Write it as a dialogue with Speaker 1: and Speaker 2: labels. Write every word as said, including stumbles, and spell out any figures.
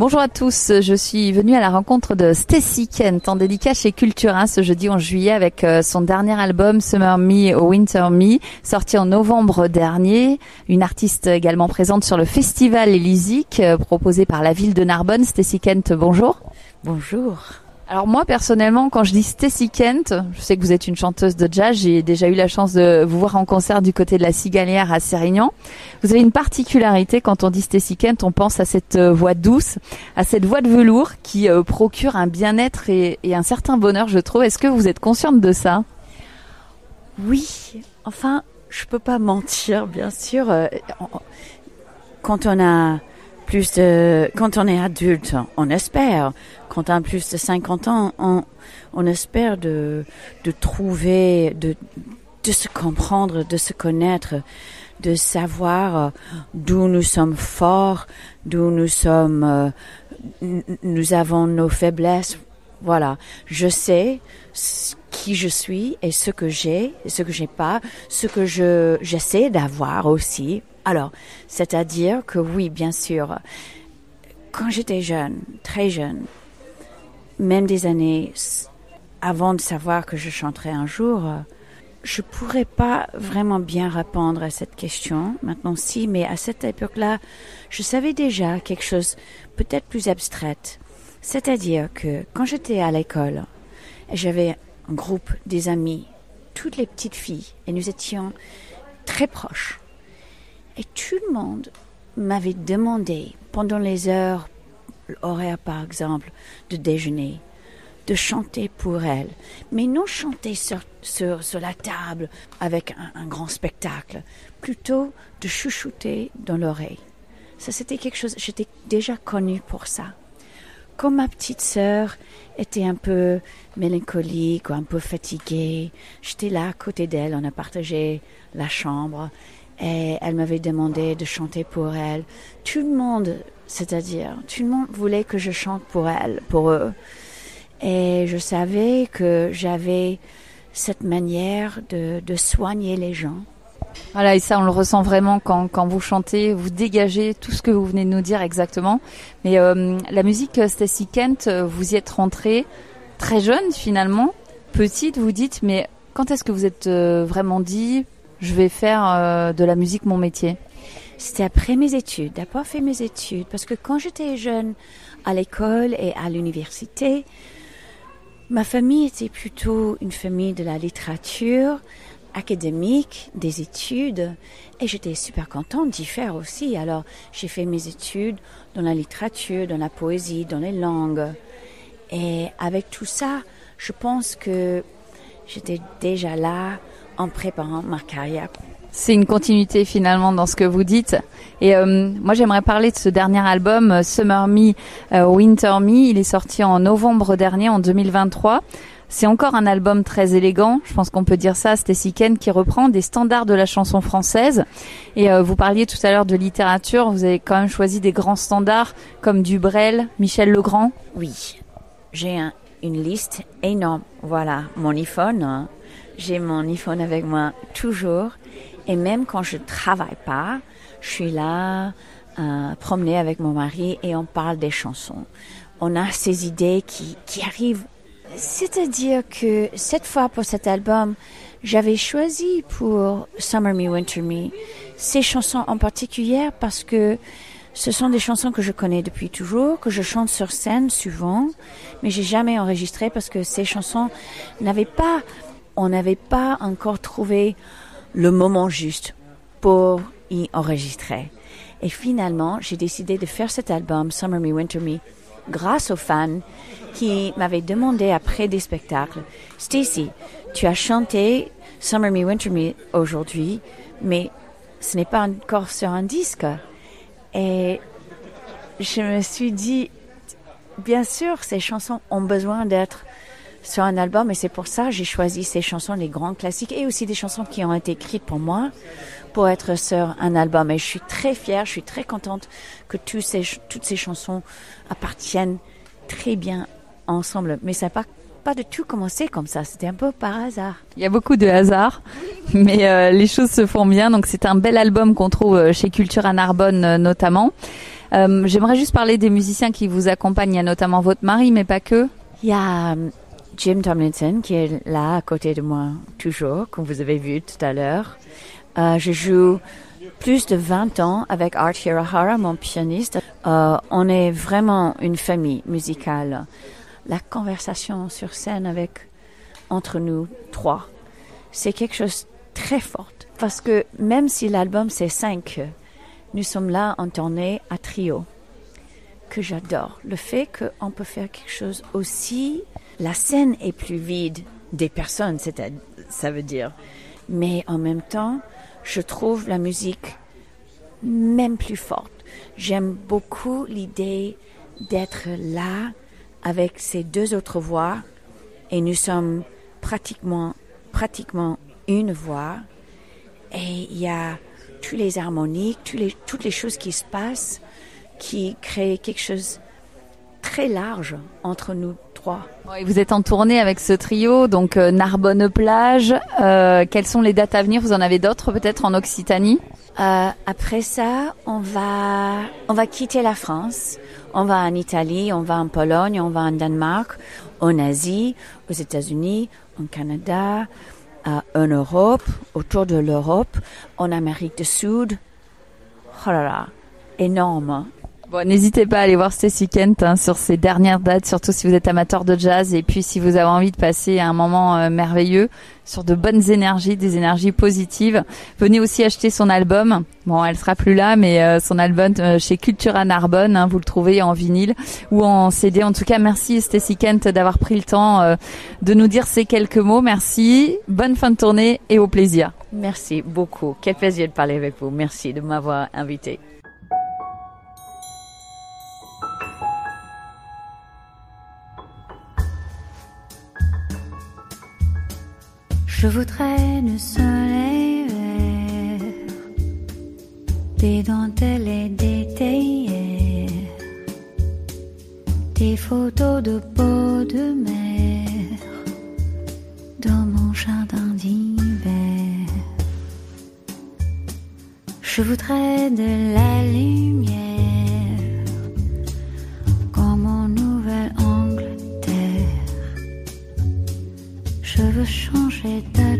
Speaker 1: Bonjour à tous, je suis venue à la rencontre de Stacey Kent en dédicace chez Cultura ce jeudi onze juillet avec son dernier album Summer Me, Winter Me, sorti en novembre dernier. Une artiste également présente sur le festival Elisique proposé par la ville de Narbonne. Stacey Kent, bonjour.
Speaker 2: Bonjour.
Speaker 1: Alors moi personnellement, quand je dis Stacey Kent, je sais que vous êtes une chanteuse de jazz, j'ai déjà eu la chance de vous voir en concert du côté de la Cigalière à Sérignan. Vous avez une particularité, quand on dit Stacey Kent, on pense à cette voix douce, à cette voix de velours qui euh, procure un bien-être et, et un certain bonheur, je trouve. Est-ce que vous êtes consciente de ça?
Speaker 2: Oui, enfin, je peux pas mentir, bien sûr. Euh, quand on a plus de, quand on est adulte, on espère. Quand on a plus de cinquante ans, on, on espère de, de trouver, de, de se comprendre, de se connaître, de savoir d'où nous sommes forts, d'où nous sommes, euh, nous avons nos faiblesses. Voilà. Je sais qui je suis et ce que j'ai, et ce que j'ai pas, ce que je, j'essaie d'avoir aussi. Alors, c'est-à-dire que oui, bien sûr, quand j'étais jeune, très jeune, même des années avant de savoir que je chanterais un jour, je pourrais pas vraiment bien répondre à cette question. Maintenant, si, mais à cette époque-là, je savais déjà quelque chose peut-être plus abstraite. C'est-à-dire que quand j'étais à l'école, j'avais un groupe des amis, toutes les petites filles, et nous étions très proches. Et tout le monde m'avait demandé, pendant les heures horaires par exemple, de déjeuner, de chanter pour elle. Mais non chanter sur, sur, sur la table avec un, un grand spectacle, plutôt de chouchouter dans l'oreille. Ça, c'était quelque chose, j'étais déjà connue pour ça. Quand ma petite sœur était un peu mélancolique ou un peu fatiguée, j'étais là à côté d'elle, on a partagé la chambre. Et elle m'avait demandé de chanter pour elle. Tout le monde, c'est-à-dire, tout le monde voulait que je chante pour elle, pour eux. Et je savais que j'avais cette manière de, de soigner les gens.
Speaker 1: Voilà, et ça, on le ressent vraiment quand, quand vous chantez, vous dégagez tout ce que vous venez de nous dire exactement. Mais euh, la musique, Stacey Kent, vous y êtes rentrée très jeune finalement, petite, vous dites, mais quand est-ce que vous êtes euh, vraiment dit... je vais faire euh, de la musique mon métier?
Speaker 2: C'était après mes études, d'abord fait mes études, parce que quand j'étais jeune à l'école et à l'université, ma famille était plutôt une famille de la littérature, académique, des études, et j'étais super contente d'y faire aussi. Alors j'ai fait mes études dans la littérature, dans la poésie, dans les langues. Et avec tout ça, je pense que j'étais déjà là en préparant ma carrière.
Speaker 1: C'est une continuité finalement dans ce que vous dites. Et euh, moi j'aimerais parler de ce dernier album, Summer Me, euh, Winter Me. Il est sorti en novembre dernier, en deux mille vingt-trois. C'est encore un album très élégant, je pense qu'on peut dire ça, Stacey Kent, qui reprend des standards de la chanson française. Et euh, vous parliez tout à l'heure de littérature, vous avez quand même choisi des grands standards comme du Brel, Michel Legrand.
Speaker 2: Oui, j'ai un, une liste énorme. Voilà, mon iPhone, hein. J'ai mon iPhone avec moi toujours. Et même quand je travaille pas, je suis là, euh, promener avec mon mari et on parle des chansons. On a ces idées qui, qui arrivent. C'est-à-dire que cette fois pour cet album, j'avais choisi pour Summer Me, Winter Me ces chansons en particulier parce que ce sont des chansons que je connais depuis toujours, que je chante sur scène souvent, mais j'ai jamais enregistré parce que ces chansons n'avaient pas, on n'avait pas encore trouvé le moment juste pour y enregistrer. Et finalement, j'ai décidé de faire cet album Summer Me, Winter Me grâce aux fans qui m'avaient demandé après des spectacles, Stacey, tu as chanté Summer Me, Winter Me aujourd'hui, mais ce n'est pas encore sur un disque. Et je me suis dit, bien sûr, ces chansons ont besoin d'être sur un album et c'est pour ça que j'ai choisi ces chansons, les grands classiques et aussi des chansons qui ont été écrites pour moi pour être sur un album. Et je suis très fière, je suis très contente que tous ces, toutes ces chansons appartiennent très bien ensemble. Mais ça n'a pas, pas du tout commencé comme ça, c'était un peu par hasard.
Speaker 1: Il y a beaucoup de hasard, mais euh, les choses se font bien. Donc c'est un bel album qu'on trouve chez Cultura Narbonne euh, notamment. Euh, j'aimerais juste parler des musiciens qui vous accompagnent. Il y a notamment votre mari, mais pas que.
Speaker 2: Il y a um, Jim Tomlinson qui est là à côté de moi toujours, comme vous avez vu tout à l'heure. Euh, je joue plus de vingt ans avec Art Hirahara, mon pianiste. Euh, on est vraiment une famille musicale. La conversation sur scène avec entre nous trois, c'est quelque chose de très fort. Parce que même si l'album c'est cinq, nous sommes là en tournée à trio, que j'adore. Le fait qu'on peut faire quelque chose aussi, la scène est plus vide des personnes, c'est-à-dire, ça veut dire. Mais en même temps, je trouve la musique même plus forte. J'aime beaucoup l'idée d'être là avec ces deux autres voix et nous sommes pratiquement, pratiquement une voix et il y a toutes les harmoniques, toutes les, toutes les choses qui se passent qui créent quelque chose de très large entre nous trois.
Speaker 1: Oui, vous êtes en tournée avec ce trio, donc euh, Narbonne-Plage. Euh, quelles sont les dates à venir? Vous en avez d'autres peut-être en Occitanie?
Speaker 2: Euh, après ça, on va, on va quitter la France. On va en Italie, on va en Pologne, on va en Danemark, en Asie, aux États-Unis, en Canada, euh, en Europe, autour de l'Europe, en Amérique du Sud. Oh là là, énorme.
Speaker 1: Bon, n'hésitez pas à aller voir Stacey Kent hein, sur ses dernières dates, surtout si vous êtes amateur de jazz et puis si vous avez envie de passer un moment euh, merveilleux sur de bonnes énergies, des énergies positives. Venez aussi acheter son album. Bon, elle sera plus là, mais euh, son album euh, chez Cultura Narbonne, hein, vous le trouvez en vinyle ou en C D. En tout cas, merci Stacey Kent d'avoir pris le temps euh, de nous dire ces quelques mots. Merci, bonne fin de tournée et au plaisir.
Speaker 2: Merci beaucoup. Quel plaisir de parler avec vous. Merci de m'avoir invité.
Speaker 3: Je voudrais du soleil vert, des dentelles et des théières, des photos de peau de mer dans mon jardin d'hiver. Je voudrais de la lumière comme en Nouvelle-Angleterre. Je veux changer d'air.